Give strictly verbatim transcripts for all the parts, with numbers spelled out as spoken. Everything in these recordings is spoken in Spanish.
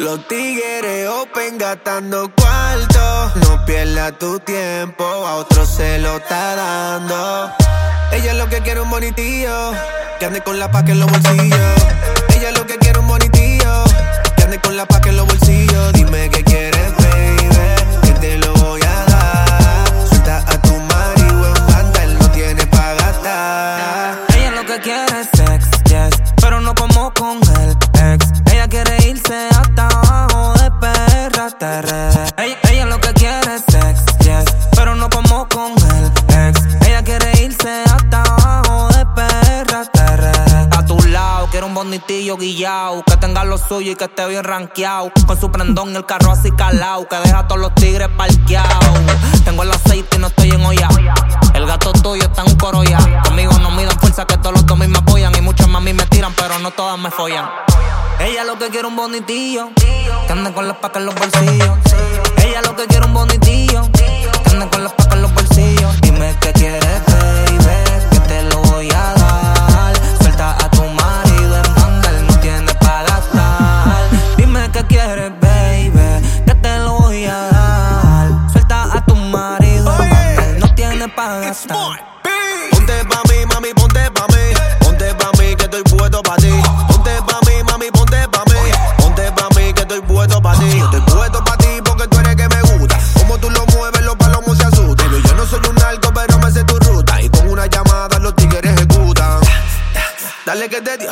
Los tigres open gastando cuarto. No pierdas tu tiempo, a otro se lo está dando. Ella es lo que quiere un bonitillo, que ande con la paca en los bolsillos. Ella es lo que quiere un bonitillo, que ande con la paca en los bolsillos. Dime qué quieres, baby, que te lo voy a dar. Suelta a tu marido en banda, él no tiene pa' gastar. Ella es lo que quiere es sex, yes, pero no como con el ex. Ella quiere irse hasta abajo de P R hasta R D. Ella, ella es lo que quiere es sex, yes, pero no como con el ex. Ella quiere irse hasta abajo de P R hasta R D. A tu lado, quiero un bonitillo guillao, que tenga lo suyo y que esté bien rankeado. Con su prendón y el carro así calao, que deja a todos los tigres parqueados. Tengo el aceite y no estoy en olla. El gato tuyo está en un coro ya. Conmigo no miden fuerza, que todos los tomis me apoyan. Y muchas mami me tiran, pero no todas me follan. Ella lo que quiere un bonitillo, que ande con las pacas en los bolsillos. Ella lo que quiere un bonitillo, que ande con las pacas en los bolsillos. Dime qué quieres, baby, que te lo voy a dar. Suelta a tu marido en banda, él no tiene pa' gastar. Dime qué quieres, baby, que te lo voy a dar. Suelta a tu marido en banda, él no tiene pa' gastar. Ponte pa' mí, mami, ponte pa' mí. Ponte pa' mí, que estoy puesto pa' ti. Ponte pa' mí, mami, ponte pa' mí. Ponte pa' mí, que estoy puesto pa' ti. Yo estoy puesto pa' ti porque tú eres que me gusta. Como tú lo mueves, los palomos se asustan. Pero yo no soy un narco, pero me sé tu ruta. Y con una llamada los tigres ejecutan. Dale que te dio.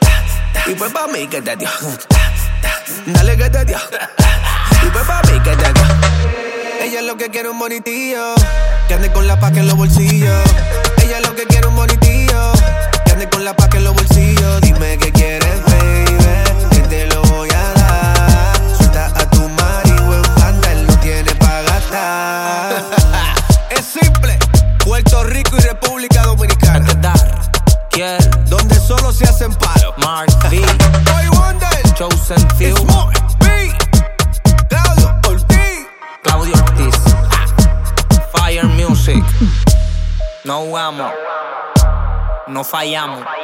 Y fue pa' mí que te dio. Dale que te dio. Y fue pa' mí que te dio. Ella es lo que quiere un bonitillo, que ande con la paca en los bolsillos. Ella es lo que quiere un bonitillo, que ande con la paca en los bolsillos. Dime qué quieres, baby, que te lo voy a dar. Suelta a tu marido en banda, él no tiene pa' gastar. Es simple, Puerto Rico y República Dominicana. Hay que dar, quiero, donde solo se hacen palos. Mark B, Boy Wonder, Chosen Few, It's more B, Claudio Ortiz. Claudio Ortiz, Fire Music. No vamos, no fallamos.